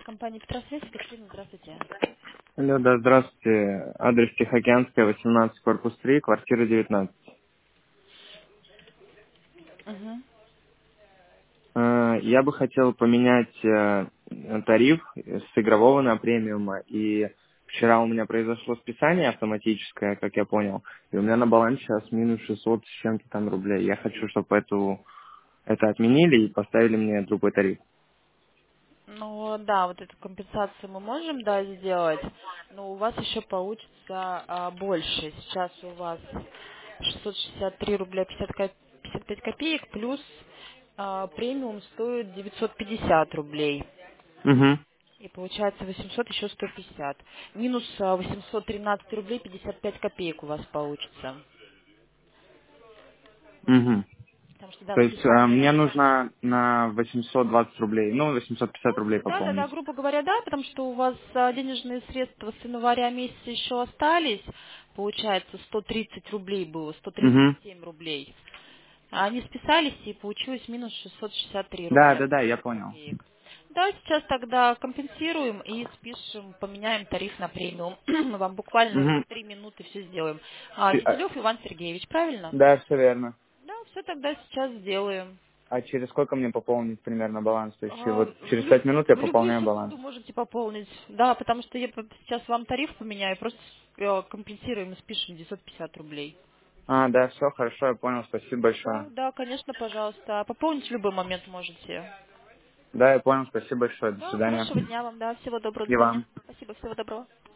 Компания Петросвязь, Екатерина, здравствуйте. Алло, да, здравствуйте. Адрес Тихоокеанская, 18, корпус 3, квартира 19. Угу. Я бы хотел поменять тариф с игрового на премиума. И вчера у меня произошло списание автоматическое, как я понял. И у меня на балансе сейчас минус 600 с чем-то там рублей. Я хочу, чтобы это отменили и поставили мне другой тариф. Ну да, вот эту компенсацию мы можем, да, сделать, но у вас еще получится больше. Сейчас у вас 663 рубля 55 копеек, плюс премиум стоит 950 рублей. Угу. И получается 800 еще 150. Минус 813 рублей 55 копеек у вас получится. Угу. Потому что, да, То есть мне списание. нужно на 820 рублей, ну, 850 рублей Да, пополнить. грубо говоря, да, потому что у вас денежные средства с января месяца еще остались. Получается, 130 рублей было, Угу. 137 рублей. А они списались, и получилось минус 663 Да, рубля да, да, я 50 понял. копеек. Да, сейчас тогда компенсируем и спишем, поменяем тариф на премиум. Мы вам буквально за Угу. 3 минуты все сделаем. Ты- а, Киселев Иван Сергеевич, правильно? Да, все верно. Да, все тогда сейчас сделаем. А через сколько мне пополнить примерно баланс? То есть и вот В, через 5 люб- минут я в любую пополняю баланс. секунду можете пополнить. Да, потому что я сейчас вам тариф поменяю, просто компенсируем и спишем 950 рублей. А, да, все, хорошо, я понял, спасибо Да, большое. да, конечно, пожалуйста. Пополнить в любой момент можете. Да, я понял, спасибо большое, до Да, свидания. хорошего дня вам, да, всего доброго, до И свидания. вам. Спасибо, всего доброго.